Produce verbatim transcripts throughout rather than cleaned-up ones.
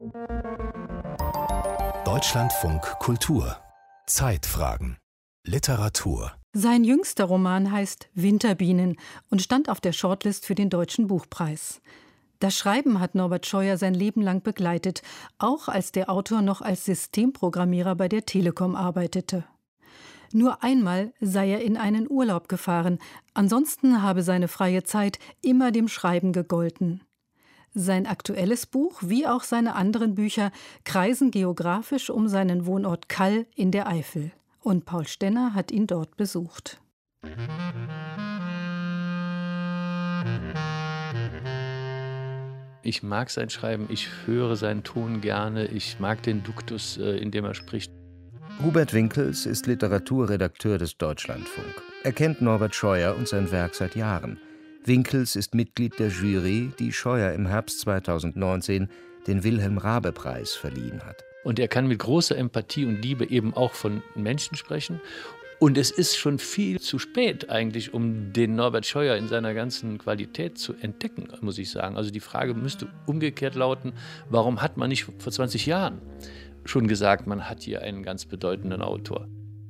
Deutschlandfunk Kultur. Zeitfragen. Literatur. Sein jüngster Roman heißt Winterbienen und stand auf der Shortlist für den Deutschen Buchpreis. Das Schreiben hat Norbert Scheuer sein Leben lang begleitet, auch als der Autor noch als Systemprogrammierer bei der Telekom arbeitete. Nur einmal sei er in einen Urlaub gefahren, ansonsten habe seine freie Zeit immer dem Schreiben gegolten. Sein aktuelles Buch, wie auch seine anderen Bücher, kreisen geografisch um seinen Wohnort Kall in der Eifel. Und Paul Stenner hat ihn dort besucht. Ich mag sein Schreiben, ich höre seinen Ton gerne, ich mag den Duktus, in dem er spricht. Hubert Winkels ist Literaturredakteur des Deutschlandfunk. Er kennt Norbert Scheuer und sein Werk seit Jahren. Winkels ist Mitglied der Jury, die Scheuer im Herbst zweitausendneunzehn den Wilhelm-Raabe-Preis verliehen hat. Und er kann mit großer Empathie und Liebe eben auch von Menschen sprechen. Und es ist schon viel zu spät eigentlich, um den Norbert Scheuer in seiner ganzen Qualität zu entdecken, muss ich sagen. Also die Frage müsste umgekehrt lauten, warum hat man nicht vor zwanzig Jahren schon gesagt, man hat hier einen ganz bedeutenden Autor?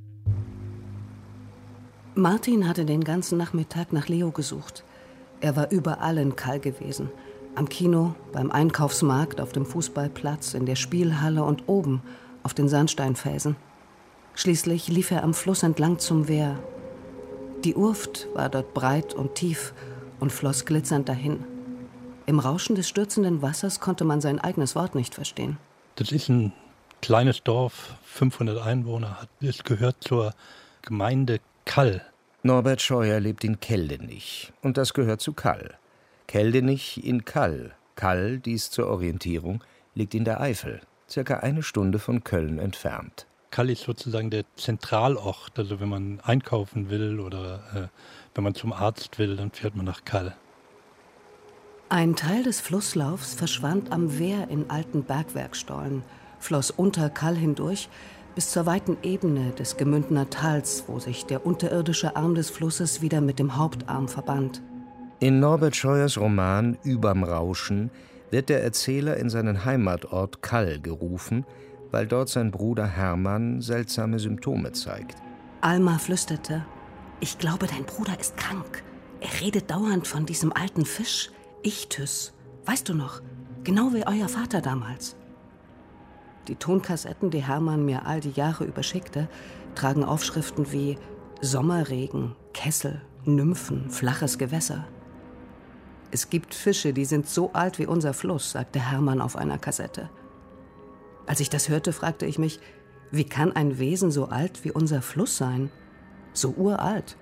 Martin hatte den ganzen Nachmittag nach Leo gesucht. Er war überall in Kall gewesen. Am Kino, beim Einkaufsmarkt, auf dem Fußballplatz, in der Spielhalle und oben auf den Sandsteinfelsen. Schließlich lief er am Fluss entlang zum Wehr. Die Urft war dort breit und tief und floss glitzernd dahin. Im Rauschen des stürzenden Wassers konnte man sein eigenes Wort nicht verstehen. Das ist ein kleines Dorf, fünfhundert Einwohner hat. Es gehört zur Gemeinde Kall. Norbert Scheuer lebt in Keldenich und das gehört zu Kall. Keldenich in Kall. Kall, dies zur Orientierung, liegt in der Eifel, circa eine Stunde von Köln entfernt. Kall ist sozusagen der Zentralort, also wenn man einkaufen will oder äh, wenn man zum Arzt will, dann fährt man nach Kall. Ein Teil des Flusslaufs verschwand am Wehr in alten Bergwerkstollen, floss unter Kall hindurch bis zur weiten Ebene des Gemündener Tals, wo sich der unterirdische Arm des Flusses wieder mit dem Hauptarm verband. In Norbert Scheuers Roman »Überm Rauschen« wird der Erzähler in seinen Heimatort Kall gerufen, weil dort sein Bruder Hermann seltsame Symptome zeigt. Alma flüsterte, »Ich glaube, dein Bruder ist krank. Er redet dauernd von diesem alten Fisch, Ichthys. Weißt du noch, genau wie euer Vater damals.« Die Tonkassetten, die Hermann mir all die Jahre überschickte, tragen Aufschriften wie Sommerregen, Kessel, Nymphen, flaches Gewässer. »Es gibt Fische, die sind so alt wie unser Fluss«, sagte Hermann auf einer Kassette. Als ich das hörte, fragte ich mich, wie kann ein Wesen so alt wie unser Fluss sein? So uralt.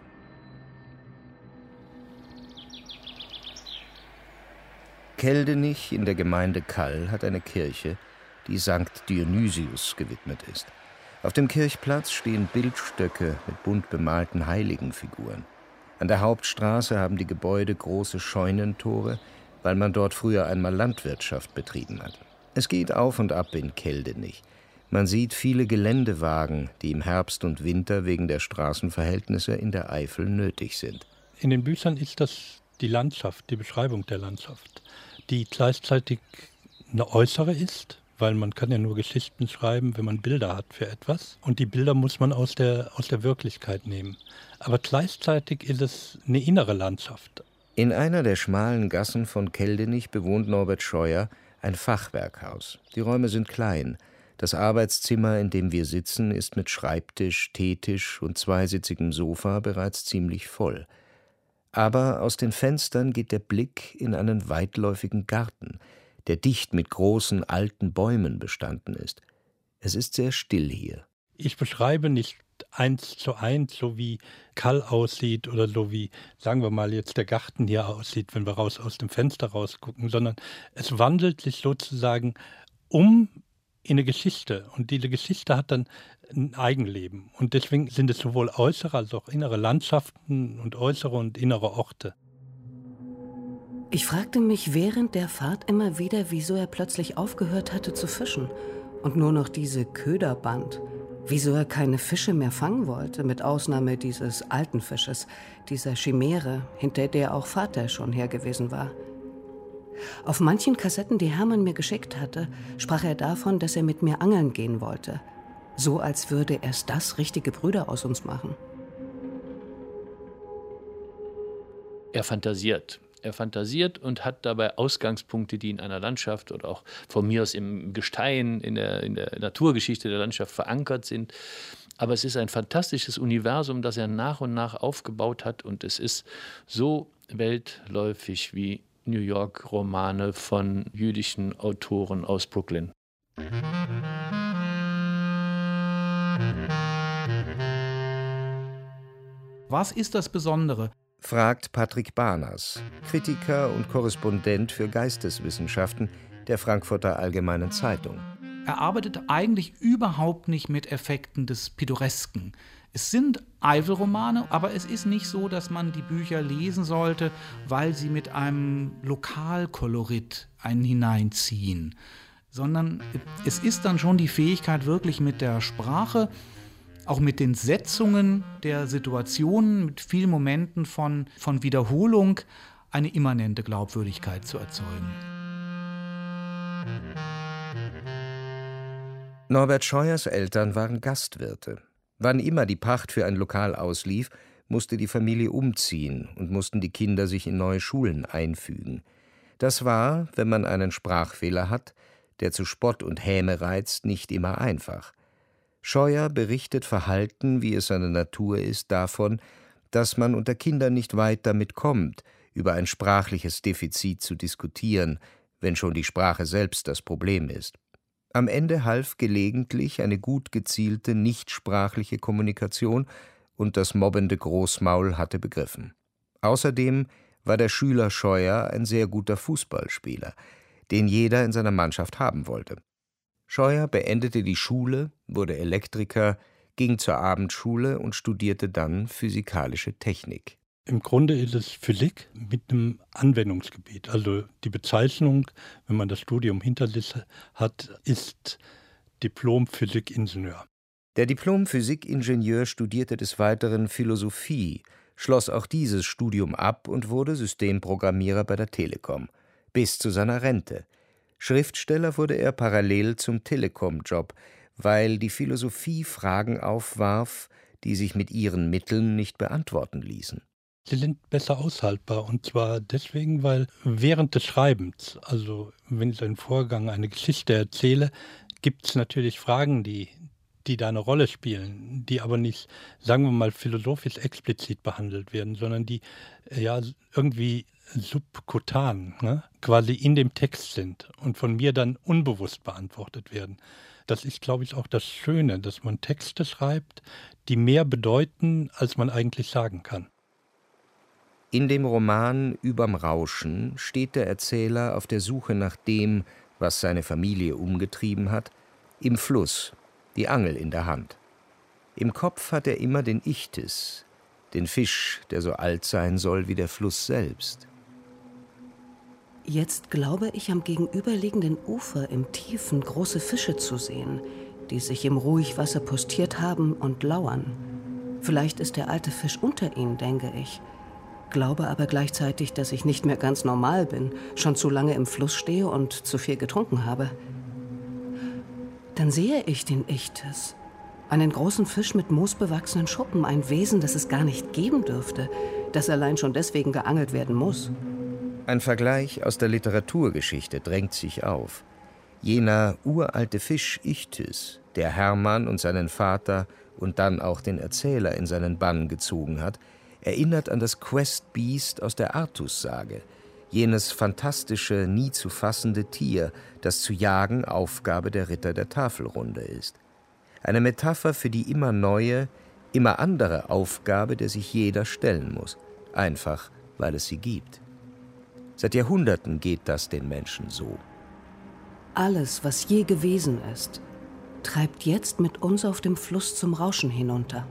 Keldenich in der Gemeinde Kall hat eine Kirche, die Sankt Dionysius gewidmet ist. Auf dem Kirchplatz stehen Bildstöcke mit bunt bemalten Heiligenfiguren. An der Hauptstraße haben die Gebäude große Scheunentore, weil man dort früher einmal Landwirtschaft betrieben hat. Es geht auf und ab in Keldenich. Man sieht viele Geländewagen, die im Herbst und Winter wegen der Straßenverhältnisse in der Eifel nötig sind. In den Büchern ist das die Landschaft, die Beschreibung der Landschaft, die gleichzeitig eine äußere ist, weil man kann ja nur Geschichten schreiben, wenn man Bilder hat für etwas. Und die Bilder muss man aus der, aus der Wirklichkeit nehmen. Aber gleichzeitig ist es eine innere Landschaft. In einer der schmalen Gassen von Keldenich bewohnt Norbert Scheuer ein Fachwerkhaus. Die Räume sind klein. Das Arbeitszimmer, in dem wir sitzen, ist mit Schreibtisch, Teetisch und zweisitzigem Sofa bereits ziemlich voll. Aber aus den Fenstern geht der Blick in einen weitläufigen Garten, der dicht mit großen, alten Bäumen bestanden ist. Es ist sehr still hier. Ich beschreibe nicht eins zu eins, so wie Kall aussieht oder so wie, sagen wir mal, jetzt der Garten hier aussieht, wenn wir raus aus dem Fenster rausgucken, sondern es wandelt sich sozusagen um in eine Geschichte. Und diese Geschichte hat dann ein Eigenleben. Und deswegen sind es sowohl äußere als auch innere Landschaften und äußere und innere Orte. Ich fragte mich während der Fahrt immer wieder, wieso er plötzlich aufgehört hatte zu fischen und nur noch diese Köder band. Wieso er keine Fische mehr fangen wollte, mit Ausnahme dieses alten Fisches, dieser Chimäre, hinter der auch Vater schon her gewesen war. Auf manchen Kassetten, die Hermann mir geschickt hatte, sprach er davon, dass er mit mir angeln gehen wollte. So als würde erst das richtige Brüder aus uns machen. Er fantasiert. Er fantasiert und hat dabei Ausgangspunkte, die in einer Landschaft oder auch von mir aus im Gestein, in der, in der Naturgeschichte der Landschaft verankert sind. Aber es ist ein fantastisches Universum, das er nach und nach aufgebaut hat. Und es ist so weltläufig wie New York-Romane von jüdischen Autoren aus Brooklyn. Was ist das Besondere? Fragt Patrick Barners, Kritiker und Korrespondent für Geisteswissenschaften der Frankfurter Allgemeinen Zeitung. Er arbeitet eigentlich überhaupt nicht mit Effekten des Pittoresken. Es sind Eifel-Romane, aber es ist nicht so, dass man die Bücher lesen sollte, weil sie mit einem Lokalkolorit einen hineinziehen. Sondern es ist dann schon die Fähigkeit, wirklich mit der Sprache, auch mit den Setzungen der Situationen, mit vielen Momenten von, von Wiederholung, eine immanente Glaubwürdigkeit zu erzeugen. Norbert Scheuers Eltern waren Gastwirte. Wann immer die Pacht für ein Lokal auslief, musste die Familie umziehen und mussten die Kinder sich in neue Schulen einfügen. Das war, wenn man einen Sprachfehler hat, der zu Spott und Häme reizt, nicht immer einfach. Scheuer berichtet verhalten, wie es seine Natur ist, davon, dass man unter Kindern nicht weit damit kommt, über ein sprachliches Defizit zu diskutieren, wenn schon die Sprache selbst das Problem ist. Am Ende half gelegentlich eine gut gezielte, nichtsprachliche Kommunikation und das mobbende Großmaul hatte begriffen. Außerdem war der Schüler Scheuer ein sehr guter Fußballspieler, den jeder in seiner Mannschaft haben wollte. Scheuer beendete die Schule, wurde Elektriker, ging zur Abendschule und studierte dann physikalische Technik. Im Grunde ist es Physik mit einem Anwendungsgebiet. Also die Bezeichnung, wenn man das Studium hinter sich hat, ist Diplom-Physik-Ingenieur. Der Diplom-Physik-Ingenieur studierte des Weiteren Philosophie, schloss auch dieses Studium ab und wurde Systemprogrammierer bei der Telekom, bis zu seiner Rente. Schriftsteller wurde er parallel zum Telekom-Job, weil die Philosophie Fragen aufwarf, die sich mit ihren Mitteln nicht beantworten ließen. Sie sind besser aushaltbar, und zwar deswegen, weil während des Schreibens, also wenn ich einen Vorgang, eine Geschichte erzähle, gibt es natürlich Fragen, die, die da eine Rolle spielen, die aber nicht, sagen wir mal, philosophisch explizit behandelt werden, sondern die ja irgendwie subkutan, ne, quasi in dem Text sind und von mir dann unbewusst beantwortet werden. Das ist, glaube ich, auch das Schöne, dass man Texte schreibt, die mehr bedeuten, als man eigentlich sagen kann. In dem Roman »Überm Rauschen« steht der Erzähler auf der Suche nach dem, was seine Familie umgetrieben hat, im Fluss, die Angel in der Hand. Im Kopf hat er immer den Ichthys, den Fisch, der so alt sein soll wie der Fluss selbst. Jetzt glaube ich, am gegenüberliegenden Ufer im Tiefen große Fische zu sehen, die sich im Ruhigwasser postiert haben und lauern. Vielleicht ist der alte Fisch unter ihnen, denke ich. Glaube aber gleichzeitig, dass ich nicht mehr ganz normal bin, schon zu lange im Fluss stehe und zu viel getrunken habe. Dann sehe ich den Ichthys, einen großen Fisch mit moosbewachsenen Schuppen, ein Wesen, das es gar nicht geben dürfte, das allein schon deswegen geangelt werden muss. Ein Vergleich aus der Literaturgeschichte drängt sich auf. Jener uralte Fisch Ichthys, der Hermann und seinen Vater und dann auch den Erzähler in seinen Bann gezogen hat, erinnert an das Questbeast aus der Artussage, jenes fantastische, nie zu fassende Tier, das zu jagen Aufgabe der Ritter der Tafelrunde ist. Eine Metapher für die immer neue, immer andere Aufgabe, der sich jeder stellen muss, einfach weil es sie gibt. Seit Jahrhunderten geht das den Menschen so. Alles, was je gewesen ist, treibt jetzt mit uns auf dem Fluss zum Rauschen hinunter.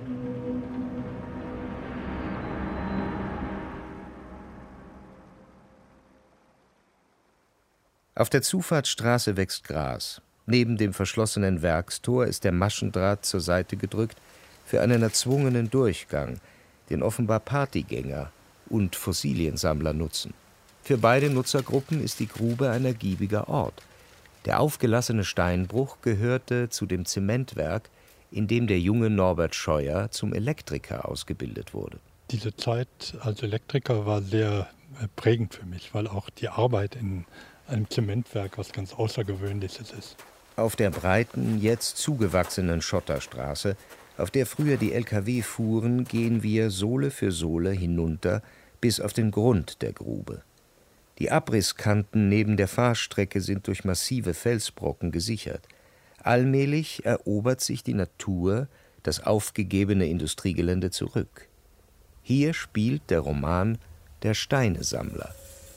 Auf der Zufahrtsstraße wächst Gras. Neben dem verschlossenen Werkstor ist der Maschendraht zur Seite gedrückt für einen erzwungenen Durchgang, den offenbar Partygänger und Fossiliensammler nutzen. Für beide Nutzergruppen ist die Grube ein ergiebiger Ort. Der aufgelassene Steinbruch gehörte zu dem Zementwerk, in dem der junge Norbert Scheuer zum Elektriker ausgebildet wurde. Diese Zeit als Elektriker war sehr prägend für mich, weil auch die Arbeit in einem Zementwerk was ganz Außergewöhnliches ist. Auf der breiten, jetzt zugewachsenen Schotterstraße, auf der früher die L K W fuhren, gehen wir Sohle für Sohle hinunter bis auf den Grund der Grube. Die Abrisskanten neben der Fahrstrecke sind durch massive Felsbrocken gesichert. Allmählich erobert sich die Natur das aufgegebene Industriegelände zurück. Hier spielt der Roman Der Steinesammler.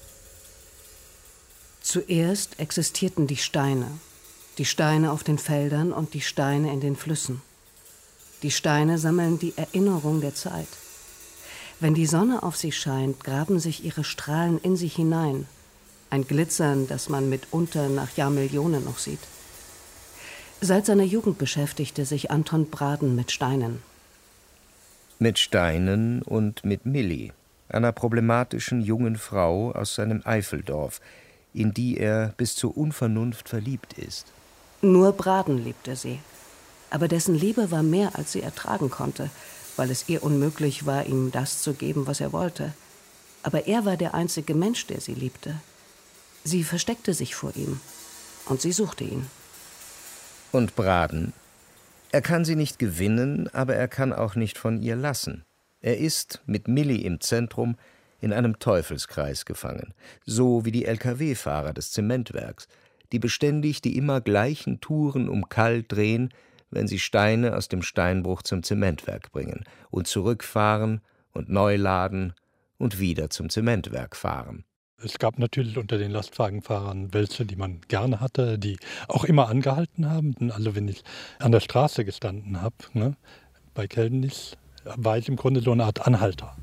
Zuerst existierten die Steine. Die Steine auf den Feldern und die Steine in den Flüssen. Die Steine sammeln die Erinnerung der Zeit. Wenn die Sonne auf sie scheint, graben sich ihre Strahlen in sich hinein. Ein Glitzern, das man mitunter nach Jahrmillionen noch sieht. Seit seiner Jugend beschäftigte sich Anton Braden mit Steinen. Mit Steinen und mit Milli, einer problematischen jungen Frau aus seinem Eifeldorf, in die er bis zur Unvernunft verliebt ist. Nur Braden liebte sie. Aber dessen Liebe war mehr, als sie ertragen konnte, weil es ihr unmöglich war, ihm das zu geben, was er wollte. Aber er war der einzige Mensch, der sie liebte. Sie versteckte sich vor ihm und sie suchte ihn. Und Braden? Er kann sie nicht gewinnen, aber er kann auch nicht von ihr lassen. Er ist, mit Milli im Zentrum, in einem Teufelskreis gefangen, so wie die L K W-Fahrer des Zementwerks, die beständig die immer gleichen Touren um Kall drehen, wenn sie Steine aus dem Steinbruch zum Zementwerk bringen und zurückfahren und neu laden und wieder zum Zementwerk fahren. Es gab natürlich unter den Lastwagenfahrern welche, die man gerne hatte, die auch immer angehalten haben. Also wenn ich an der Straße gestanden habe, ne, bei Keldenich, war ich im Grunde so eine Art Anhalter.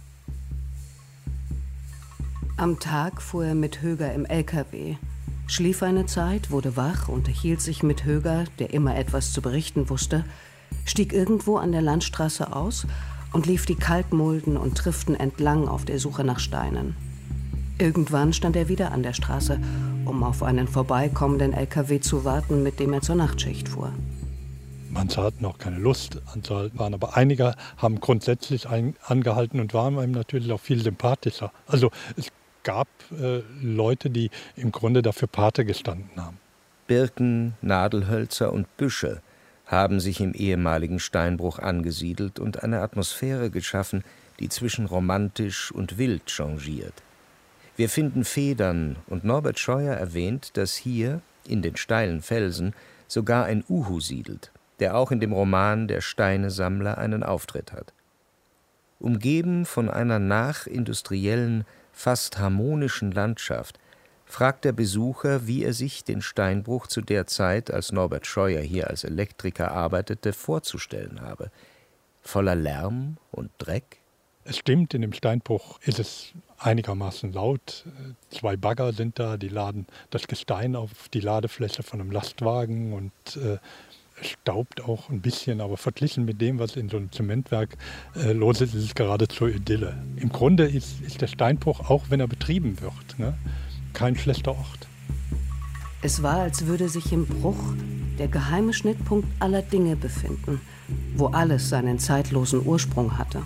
Am Tag fuhr er mit Höger im L K W, schlief eine Zeit, wurde wach, unterhielt sich mit Höger, der immer etwas zu berichten wusste, stieg irgendwo an der Landstraße aus und lief die Kalkmulden und Triften entlang auf der Suche nach Steinen. Irgendwann stand er wieder an der Straße, um auf einen vorbeikommenden L K W zu warten, mit dem er zur Nachtschicht fuhr. Manche hatten auch keine Lust anzuhalten, aber einige haben grundsätzlich ein, angehalten und waren einem natürlich auch viel sympathischer. Also es gab äh, Leute, die im Grunde dafür Pate gestanden haben. Birken, Nadelhölzer und Büsche haben sich im ehemaligen Steinbruch angesiedelt und eine Atmosphäre geschaffen, die zwischen romantisch und wild changiert. Wir finden Federn und Norbert Scheuer erwähnt, dass hier, in den steilen Felsen, sogar ein Uhu siedelt, der auch in dem Roman Der Steinesammler einen Auftritt hat. Umgeben von einer nachindustriellen, fast harmonischen Landschaft, fragt der Besucher, wie er sich den Steinbruch zu der Zeit, als Norbert Scheuer hier als Elektriker arbeitete, vorzustellen habe. Voller Lärm und Dreck? Es stimmt, in dem Steinbruch ist es einigermaßen laut. Zwei Bagger sind da, die laden das Gestein auf die Ladefläche von einem Lastwagen und äh, es staubt auch ein bisschen, aber verglichen mit dem, was in so einem Zementwerk äh, los ist, ist es geradezu Idylle. Im Grunde ist, ist der Steinbruch, auch wenn er betrieben wird, ne, kein schlechter Ort. Es war, als würde sich im Bruch der geheime Schnittpunkt aller Dinge befinden, wo alles seinen zeitlosen Ursprung hatte.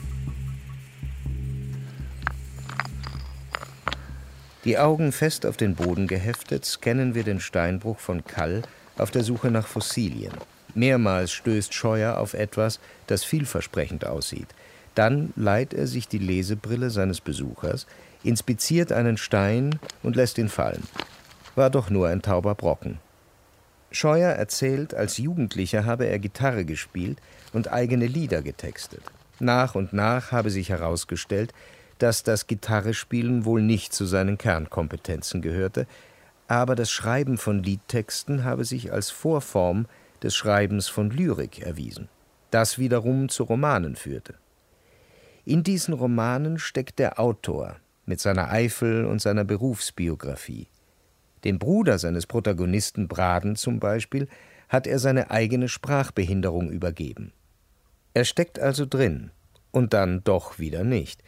Die Augen fest auf den Boden geheftet, scannen wir den Steinbruch von Kall auf der Suche nach Fossilien. Mehrmals stößt Scheuer auf etwas, das vielversprechend aussieht. Dann leiht er sich die Lesebrille seines Besuchers, inspiziert einen Stein und lässt ihn fallen. War doch nur ein tauber Brocken. Scheuer erzählt, als Jugendlicher habe er Gitarre gespielt und eigene Lieder getextet. Nach und nach habe sich herausgestellt, dass das Gitarrespielen wohl nicht zu seinen Kernkompetenzen gehörte, aber das Schreiben von Liedtexten habe sich als Vorform des Schreibens von Lyrik erwiesen, das wiederum zu Romanen führte. In diesen Romanen steckt der Autor mit seiner Eifel und seiner Berufsbiografie. Dem Bruder seines Protagonisten Braden zum Beispiel hat er seine eigene Sprachbehinderung übergeben. Er steckt also drin und dann doch wieder nicht.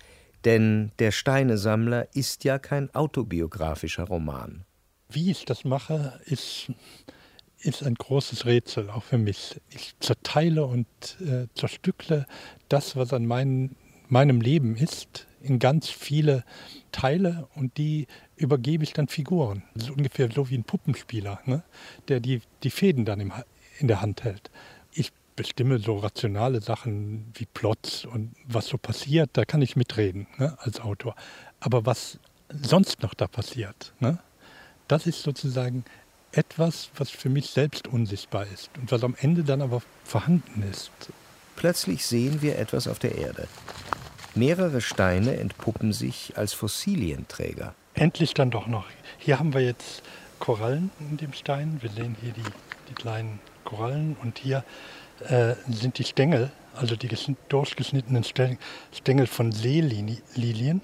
Denn Der Steinesammler ist ja kein autobiografischer Roman. Wie ich das mache, ist, ist ein großes Rätsel, auch für mich. Ich zerteile und äh, zerstückle das, was an mein, meinem Leben ist, in ganz viele Teile, und die übergebe ich dann Figuren. Das ist ungefähr so wie ein Puppenspieler, ne? Der die, die Fäden dann im, in der Hand hält. Ich bestimme so rationale Sachen wie Plots und was so passiert, da kann ich mitreden, ne, als Autor. Aber was sonst noch da passiert, ne, das ist sozusagen etwas, was für mich selbst unsichtbar ist und was am Ende dann aber vorhanden ist. Plötzlich sehen wir etwas auf der Erde. Mehrere Steine entpuppen sich als Fossilienträger. Endlich dann doch noch. Hier haben wir jetzt Korallen in dem Stein. Wir sehen hier die, die kleinen Korallen und hier äh, sind die Stängel, also die durchgeschnittenen Stängel von Seelilien.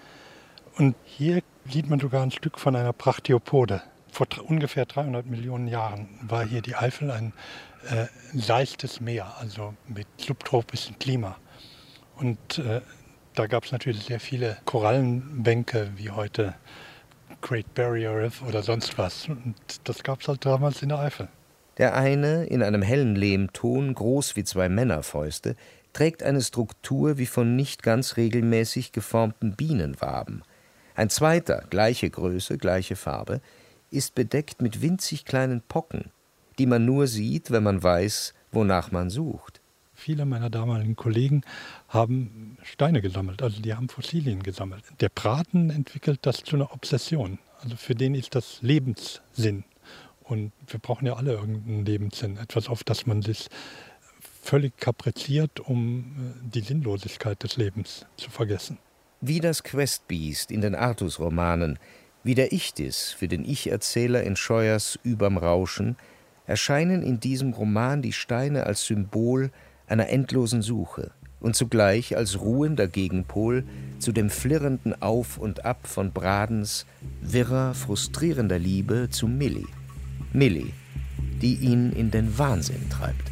Und hier sieht man sogar ein Stück von einer Brachiopode. Vor ungefähr dreihundert Millionen Jahren war hier die Eifel ein äh, seichtes Meer, also mit subtropischem Klima. Und äh, da gab es natürlich sehr viele Korallenbänke, wie heute Great Barrier Reef oder sonst was. Und das gab es halt damals in der Eifel. Der eine, in einem hellen Lehmton, groß wie zwei Männerfäuste, trägt eine Struktur wie von nicht ganz regelmäßig geformten Bienenwaben. Ein zweiter, gleiche Größe, gleiche Farbe, ist bedeckt mit winzig kleinen Pocken, die man nur sieht, wenn man weiß, wonach man sucht. Viele meiner damaligen Kollegen haben Steine gesammelt, also die haben Fossilien gesammelt. Der Braten entwickelt das zu einer Obsession. Also für den ist das Lebenssinn. Und wir brauchen ja alle irgendeinen Lebenssinn, etwas, auf das man sich völlig kapriziert, um die Sinnlosigkeit des Lebens zu vergessen. Wie das Questbeast in den Artus-Romanen, wie der Ichthys für den Ich-Erzähler in Scheuers Überm Rauschen, erscheinen in diesem Roman die Steine als Symbol einer endlosen Suche und zugleich als ruhender Gegenpol zu dem flirrenden Auf und Ab von Bradens wirrer, frustrierender Liebe zu Millie. Millie, die ihn in den Wahnsinn treibt.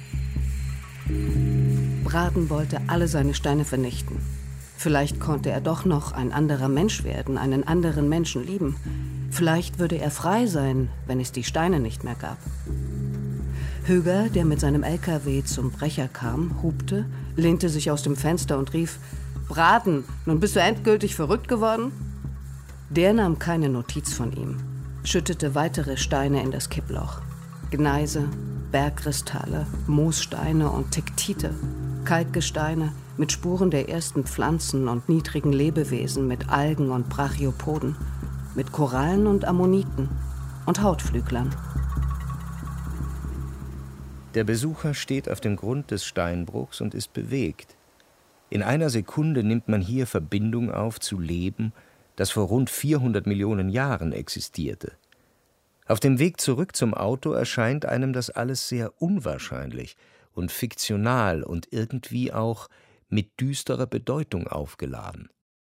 Braden wollte alle seine Steine vernichten. Vielleicht konnte er doch noch ein anderer Mensch werden, einen anderen Menschen lieben. Vielleicht würde er frei sein, wenn es die Steine nicht mehr gab. Höger, der mit seinem L K W zum Brecher kam, hupte, lehnte sich aus dem Fenster und rief: »Braten, nun bist du endgültig verrückt geworden?« Der nahm keine Notiz von ihm, schüttete weitere Steine in das Kipploch. Gneise, Bergkristalle, Moossteine und Tektite, Kalkgesteine mit Spuren der ersten Pflanzen und niedrigen Lebewesen, mit Algen und Brachiopoden, mit Korallen und Ammoniten und Hautflüglern. Der Besucher steht auf dem Grund des Steinbruchs und ist bewegt. In einer Sekunde nimmt man hier Verbindung auf zu Leben, das vor rund vierhundert Millionen Jahren existierte. Auf dem Weg zurück zum Auto erscheint einem das alles sehr unwahrscheinlich und fiktional und irgendwie auch mit düsterer Bedeutung aufgeladen.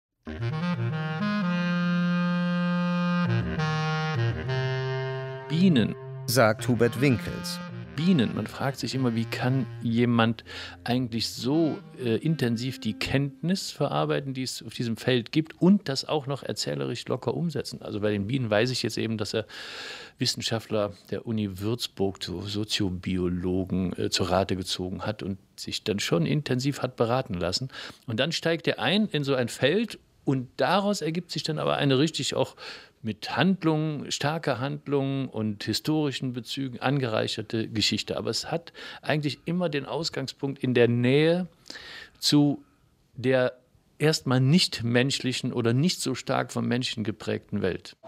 Bienen, sagt Hubert Winkels. Bienen. Man fragt sich immer, wie kann jemand eigentlich so äh, intensiv die Kenntnis verarbeiten, die es auf diesem Feld gibt, und das auch noch erzählerisch locker umsetzen. Also bei den Bienen weiß ich jetzt eben, dass er Wissenschaftler der Uni Würzburg, so Soziobiologen, äh, zur Rate gezogen hat und sich dann schon intensiv hat beraten lassen. Und dann steigt er ein in so ein Feld, und daraus ergibt sich dann aber eine richtig auch mit Handlungen, starker Handlungen und historischen Bezügen angereicherte Geschichte. Aber es hat eigentlich immer den Ausgangspunkt in der Nähe zu der erstmal nicht menschlichen oder nicht so stark vom Menschen geprägten Welt.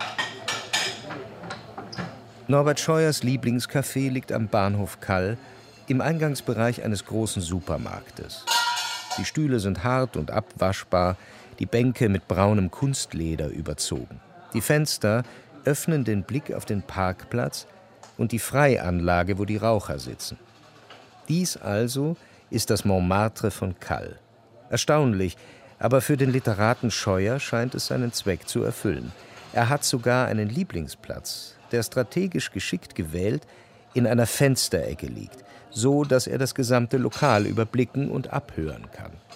Norbert Scheuers Lieblingscafé liegt am Bahnhof Kall im Eingangsbereich eines großen Supermarktes. Die Stühle sind hart und abwaschbar, die Bänke mit braunem Kunstleder überzogen. Die Fenster öffnen den Blick auf den Parkplatz und die Freianlage, wo die Raucher sitzen. Dies also ist das Montmartre von Kall. Erstaunlich, aber für den Literaten Scheuer scheint es seinen Zweck zu erfüllen. Er hat sogar einen Lieblingsplatz, der strategisch geschickt gewählt in einer Fensterecke liegt, so dass er das gesamte Lokal überblicken und abhören kann.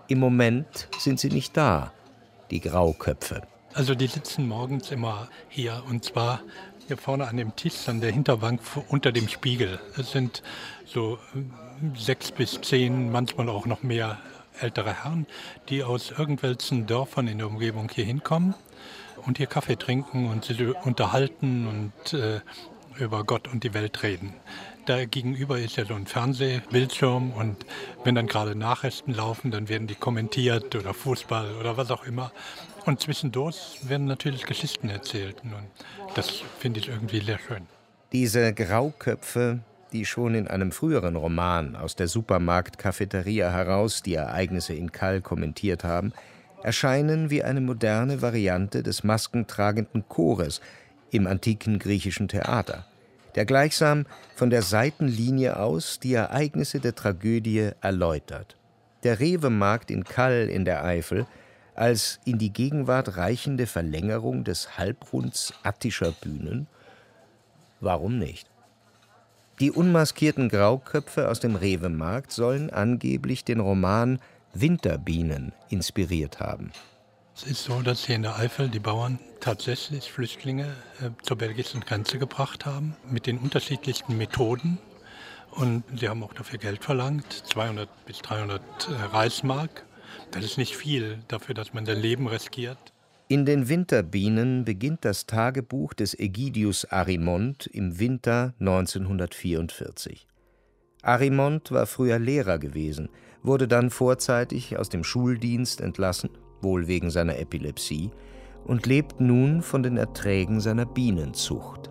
Im Moment sind sie nicht da, die Grauköpfe. Also die sitzen morgens immer hier, und zwar hier vorne an dem Tisch, an der Hinterbank unter dem Spiegel. Es sind so sechs bis zehn, manchmal auch noch mehr ältere Herren, die aus irgendwelchen Dörfern in der Umgebung hier hinkommen und hier Kaffee trinken und sich unterhalten und äh, über Gott und die Welt reden. Da gegenüber ist ja so ein Fernsehbildschirm, und wenn dann gerade Nachrichten laufen, dann werden die kommentiert oder Fußball oder was auch immer. Und zwischendurch werden natürlich Geschichten erzählt, und das finde ich irgendwie sehr schön. Diese Grauköpfe, die schon in einem früheren Roman aus der Supermarkt-Cafeteria heraus die Ereignisse in Kall kommentiert haben, erscheinen wie eine moderne Variante des maskentragenden Chores im antiken griechischen Theater, der gleichsam von der Seitenlinie aus die Ereignisse der Tragödie erläutert. Der Rewe-Markt in Kall in der Eifel als in die Gegenwart reichende Verlängerung des Halbrunds attischer Bühnen? Warum nicht? Die unmaskierten Grauköpfe aus dem Rewe-Markt sollen angeblich den Roman Winterbienen inspiriert haben. Es ist so, dass hier in der Eifel die Bauern tatsächlich Flüchtlinge äh, zur belgischen Grenze gebracht haben, mit den unterschiedlichsten Methoden. Und sie haben auch dafür Geld verlangt, zweihundert bis dreihundert äh, Reichsmark. Das ist nicht viel dafür, dass man sein Leben riskiert. In den Winterbienen beginnt das Tagebuch des Ägidius Arimont im Winter neunzehnhundertvierundvierzig. Arimont war früher Lehrer gewesen, wurde dann vorzeitig aus dem Schuldienst entlassen, wohl wegen seiner Epilepsie, und lebt nun von den Erträgen seiner Bienenzucht.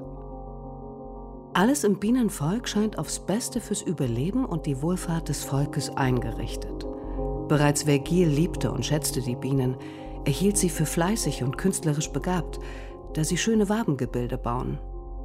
Alles im Bienenvolk scheint aufs Beste fürs Überleben und die Wohlfahrt des Volkes eingerichtet. Bereits Vergil liebte und schätzte die Bienen. Er hielt sie für fleißig und künstlerisch begabt, da sie schöne Wabengebilde bauen.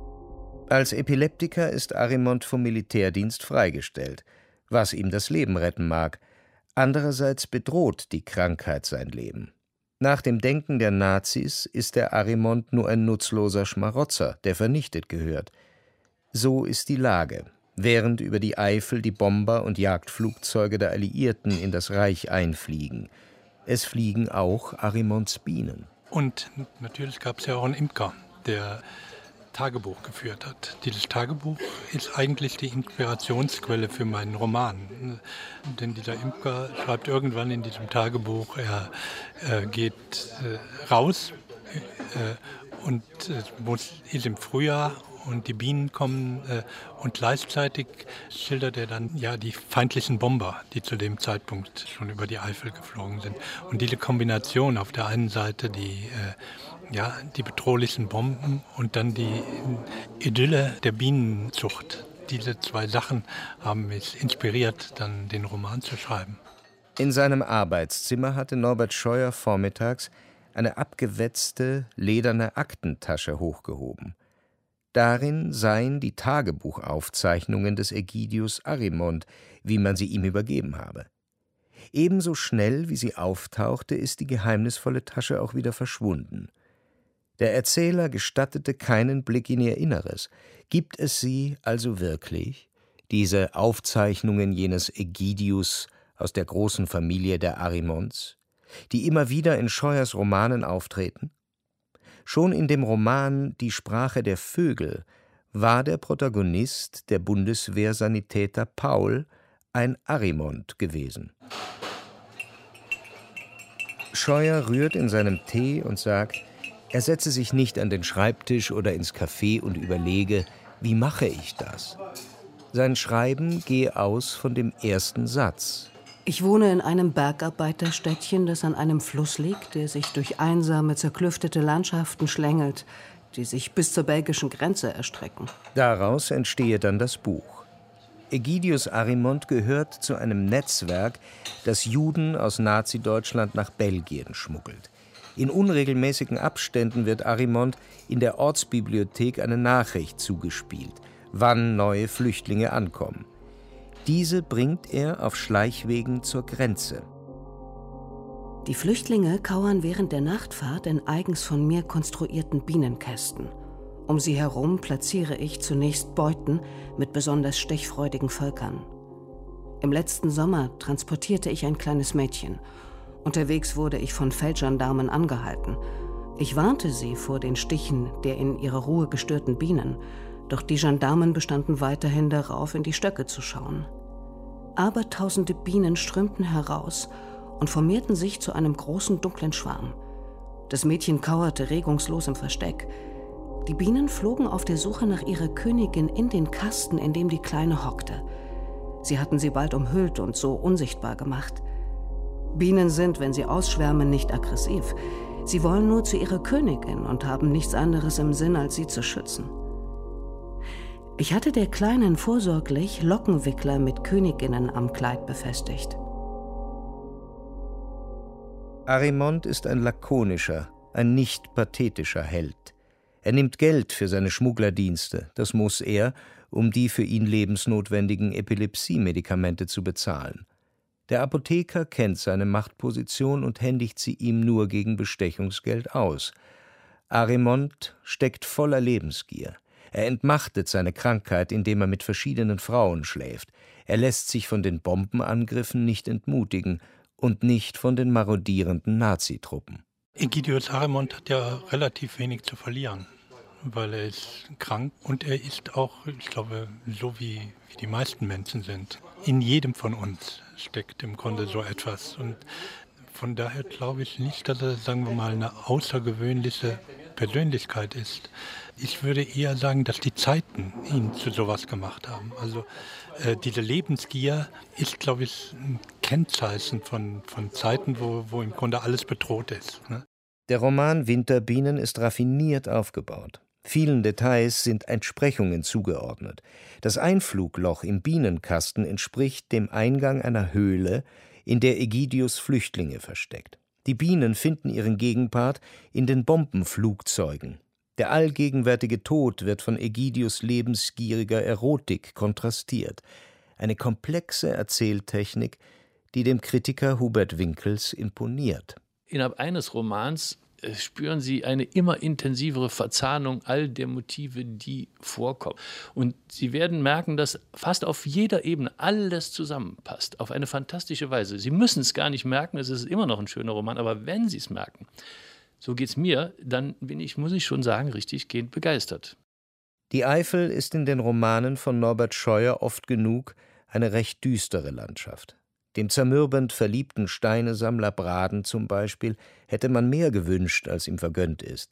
Als Epileptiker ist Arimont vom Militärdienst freigestellt, was ihm das Leben retten mag. Andererseits bedroht die Krankheit sein Leben. Nach dem Denken der Nazis ist der Arimont nur ein nutzloser Schmarotzer, der vernichtet gehört. So ist die Lage, während über die Eifel die Bomber und Jagdflugzeuge der Alliierten in das Reich einfliegen. Es fliegen auch Arimonts Bienen. Und natürlich gab es ja auch einen Imker, der Tagebuch geführt hat. Dieses Tagebuch ist eigentlich die Inspirationsquelle für meinen Roman. Denn dieser Imker schreibt irgendwann in diesem Tagebuch, er äh, geht äh, raus äh, und äh, muss, ist im Frühjahr und die Bienen kommen äh, und gleichzeitig schildert er dann ja die feindlichen Bomber, die zu dem Zeitpunkt schon über die Eifel geflogen sind. Und diese Kombination auf der einen Seite die äh, Ja, die bedrohlichen Bomben und dann die Idylle der Bienenzucht. Diese zwei Sachen haben mich inspiriert, dann den Roman zu schreiben. In seinem Arbeitszimmer hatte Norbert Scheuer vormittags eine abgewetzte, lederne Aktentasche hochgehoben. Darin seien die Tagebuchaufzeichnungen des Ägidius Arimont, wie man sie ihm übergeben habe. Ebenso schnell, wie sie auftauchte, ist die geheimnisvolle Tasche auch wieder verschwunden. Der Erzähler gestattete keinen Blick in ihr Inneres. Gibt es sie also wirklich, diese Aufzeichnungen jenes Ägidius aus der großen Familie der Arimonts, die immer wieder in Scheuers Romanen auftreten? Schon in dem Roman »Die Sprache der Vögel« war der Protagonist, der Bundeswehrsanitäter Paul, ein Arimont gewesen. Scheuer rührt in seinem Tee und sagt, er setze sich nicht an den Schreibtisch oder ins Café und überlege, wie mache ich das? Sein Schreiben gehe aus von dem ersten Satz. Ich wohne in einem Bergarbeiterstädtchen, das an einem Fluss liegt, der sich durch einsame, zerklüftete Landschaften schlängelt, die sich bis zur belgischen Grenze erstrecken. Daraus entstehe dann das Buch. Ägidius Arimont gehört zu einem Netzwerk, das Juden aus Nazi-Deutschland nach Belgien schmuggelt. In unregelmäßigen Abständen wird Arimont in der Ortsbibliothek eine Nachricht zugespielt, wann neue Flüchtlinge ankommen. Diese bringt er auf Schleichwegen zur Grenze. Die Flüchtlinge kauern während der Nachtfahrt in eigens von mir konstruierten Bienenkästen. Um sie herum platziere ich zunächst Beuten mit besonders stechfreudigen Völkern. Im letzten Sommer transportierte ich ein kleines Mädchen. Unterwegs wurde ich von Feldgendarmen angehalten. Ich warnte sie vor den Stichen der in ihrer Ruhe gestörten Bienen, doch die Gendarmen bestanden weiterhin darauf, in die Stöcke zu schauen. Abertausende Bienen strömten heraus und formierten sich zu einem großen, dunklen Schwarm. Das Mädchen kauerte regungslos im Versteck. Die Bienen flogen auf der Suche nach ihrer Königin in den Kasten, in dem die Kleine hockte. Sie hatten sie bald umhüllt und so unsichtbar gemacht. Bienen sind, wenn sie ausschwärmen, nicht aggressiv. Sie wollen nur zu ihrer Königin und haben nichts anderes im Sinn, als sie zu schützen. Ich hatte der Kleinen vorsorglich Lockenwickler mit Königinnen am Kleid befestigt. Arimont ist ein lakonischer, ein nicht pathetischer Held. Er nimmt Geld für seine Schmugglerdienste, das muss er, um die für ihn lebensnotwendigen Epilepsie-Medikamente zu bezahlen. Der Apotheker kennt seine Machtposition und händigt sie ihm nur gegen Bestechungsgeld aus. Arimont steckt voller Lebensgier. Er entmachtet seine Krankheit, indem er mit verschiedenen Frauen schläft. Er lässt sich von den Bombenangriffen nicht entmutigen und nicht von den marodierenden Nazitruppen. Egidius Arimont hat ja relativ wenig zu verlieren, weil er ist krank und er ist auch, ich glaube, so wie, wie die meisten Menschen sind. In jedem von uns steckt im Grunde so etwas. Und von daher glaube ich nicht, dass er, sagen wir mal, eine außergewöhnliche Persönlichkeit ist. Ich würde eher sagen, dass die Zeiten ihn zu sowas gemacht haben. Also äh, diese Lebensgier ist, glaube ich, ein Kennzeichen von, von Zeiten, wo, wo im Grunde alles bedroht ist, ne? Der Roman Winterbienen ist raffiniert aufgebaut. Vielen Details sind Entsprechungen zugeordnet. Das Einflugloch im Bienenkasten entspricht dem Eingang einer Höhle, in der Egidius Flüchtlinge versteckt. Die Bienen finden ihren Gegenpart in den Bombenflugzeugen. Der allgegenwärtige Tod wird von Egidius lebensgieriger Erotik kontrastiert. Eine komplexe Erzähltechnik, die dem Kritiker Hubert Winkels imponiert. Innerhalb eines Romans spüren Sie eine immer intensivere Verzahnung all der Motive, die vorkommen. Und Sie werden merken, dass fast auf jeder Ebene alles zusammenpasst, auf eine fantastische Weise. Sie müssen es gar nicht merken, es ist immer noch ein schöner Roman, aber wenn Sie es merken, so geht es mir, dann bin ich, muss ich schon sagen, richtig gehend begeistert. Die Eifel ist in den Romanen von Norbert Scheuer oft genug eine recht düstere Landschaft. Dem zermürbend verliebten Steinesammler Braden zum Beispiel hätte man mehr gewünscht, als ihm vergönnt ist.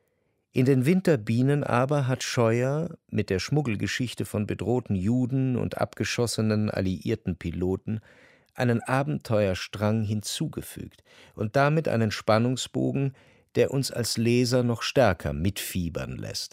In den Winterbienen aber hat Scheuer mit der Schmuggelgeschichte von bedrohten Juden und abgeschossenen alliierten Piloten einen Abenteuerstrang hinzugefügt und damit einen Spannungsbogen, der uns als Leser noch stärker mitfiebern lässt.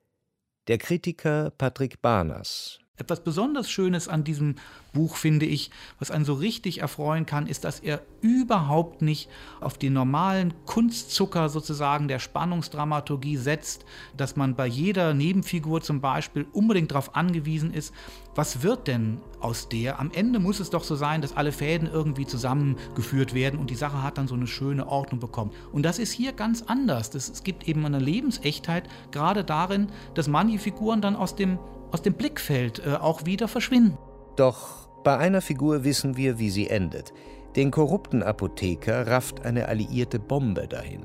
Der Kritiker Patrick Barners: Etwas besonders Schönes an diesem Buch, finde ich, was einen so richtig erfreuen kann, ist, dass er überhaupt nicht auf die normalen Kunstzucker sozusagen der Spannungsdramaturgie setzt, dass man bei jeder Nebenfigur zum Beispiel unbedingt darauf angewiesen ist, was wird denn aus der? Am Ende muss es doch so sein, dass alle Fäden irgendwie zusammengeführt werden und die Sache hat dann so eine schöne Ordnung bekommen. Und das ist hier ganz anders. Das, es gibt eben eine Lebensechtheit, gerade darin, dass manche Figuren dann aus dem aus dem Blickfeld äh, auch wieder verschwinden. Doch bei einer Figur wissen wir, wie sie endet. Den korrupten Apotheker rafft eine alliierte Bombe dahin.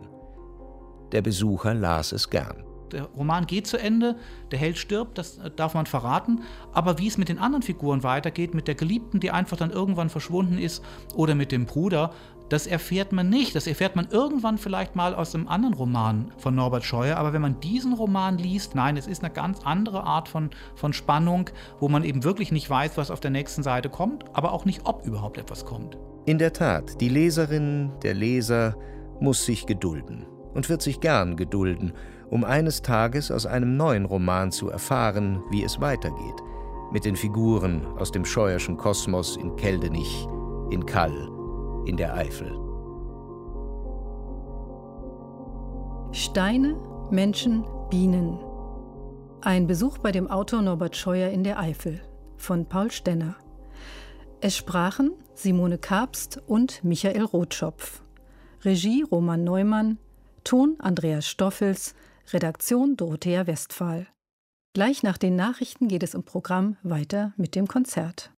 Der Besucher las es gern. Der Roman geht zu Ende, der Held stirbt, das darf man verraten. Aber wie es mit den anderen Figuren weitergeht, mit der Geliebten, die einfach dann irgendwann verschwunden ist, oder mit dem Bruder, das erfährt man nicht. Das erfährt man irgendwann vielleicht mal aus einem anderen Roman von Norbert Scheuer. Aber wenn man diesen Roman liest, nein, es ist eine ganz andere Art von, von Spannung, wo man eben wirklich nicht weiß, was auf der nächsten Seite kommt, aber auch nicht, ob überhaupt etwas kommt. In der Tat, die Leserin, der Leser muss sich gedulden und wird sich gern gedulden, um eines Tages aus einem neuen Roman zu erfahren, wie es weitergeht. Mit den Figuren aus dem Scheuerschen Kosmos in Keldenich, in Kall, in der Eifel. Steine, Menschen, Bienen. Ein Besuch bei dem Autor Norbert Scheuer in der Eifel von Paul Stenner. Es sprachen Simone Kabst und Michael Rotschopf. Regie Roman Neumann, Ton Andreas Stoffels, Redaktion Dorothea Westphal. Gleich nach den Nachrichten geht es im Programm weiter mit dem Konzert.